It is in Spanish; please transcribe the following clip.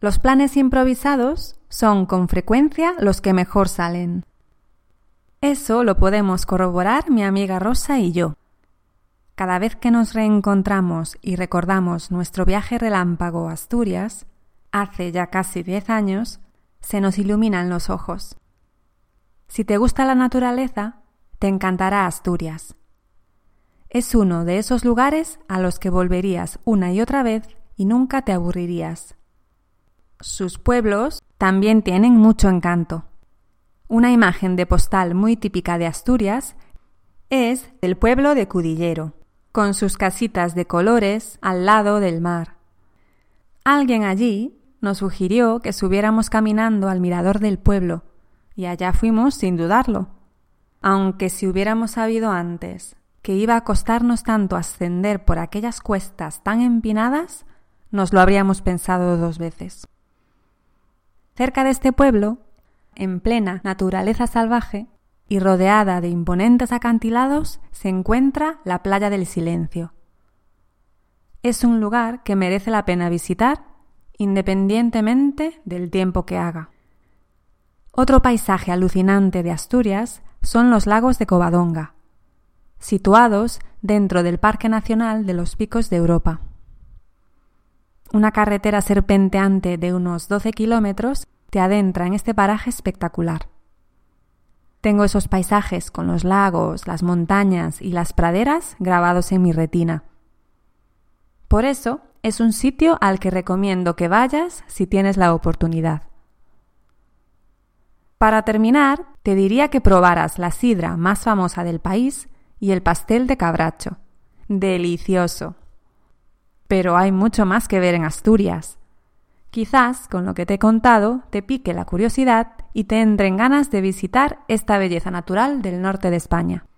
Los planes improvisados son con frecuencia los que mejor salen. Eso lo podemos corroborar mi amiga Rosa y yo. Cada vez que nos reencontramos y recordamos nuestro viaje relámpago a Asturias, hace ya casi 10 años, se nos iluminan los ojos. Si te gusta la naturaleza, te encantará Asturias. Es uno de esos lugares a los que volverías una y otra vez y nunca te aburrirías. Sus pueblos también tienen mucho encanto. Una imagen de postal muy típica de Asturias es el pueblo de Cudillero, con sus casitas de colores al lado del mar. Alguien allí nos sugirió que subiéramos caminando al mirador del pueblo, y allá fuimos sin dudarlo. Aunque si hubiéramos sabido antes que iba a costarnos tanto ascender por aquellas cuestas tan empinadas, nos lo habríamos pensado 2 veces. Cerca de este pueblo, en plena naturaleza salvaje y rodeada de imponentes acantilados, se encuentra la Playa del Silencio. Es un lugar que merece la pena visitar independientemente del tiempo que haga. Otro paisaje alucinante de Asturias son los lagos de Covadonga, situados dentro del Parque Nacional de los Picos de Europa. Una carretera serpenteante de unos 12 kilómetros te adentra en este paraje espectacular. Tengo esos paisajes con los lagos, las montañas y las praderas grabados en mi retina. Por eso, es un sitio al que recomiendo que vayas si tienes la oportunidad. Para terminar, te diría que probaras la sidra más famosa del país y el pastel de cabracho. ¡Delicioso! Pero hay mucho más que ver en Asturias. Quizás, con lo que te he contado, te pique la curiosidad y te entren ganas de visitar esta belleza natural del norte de España.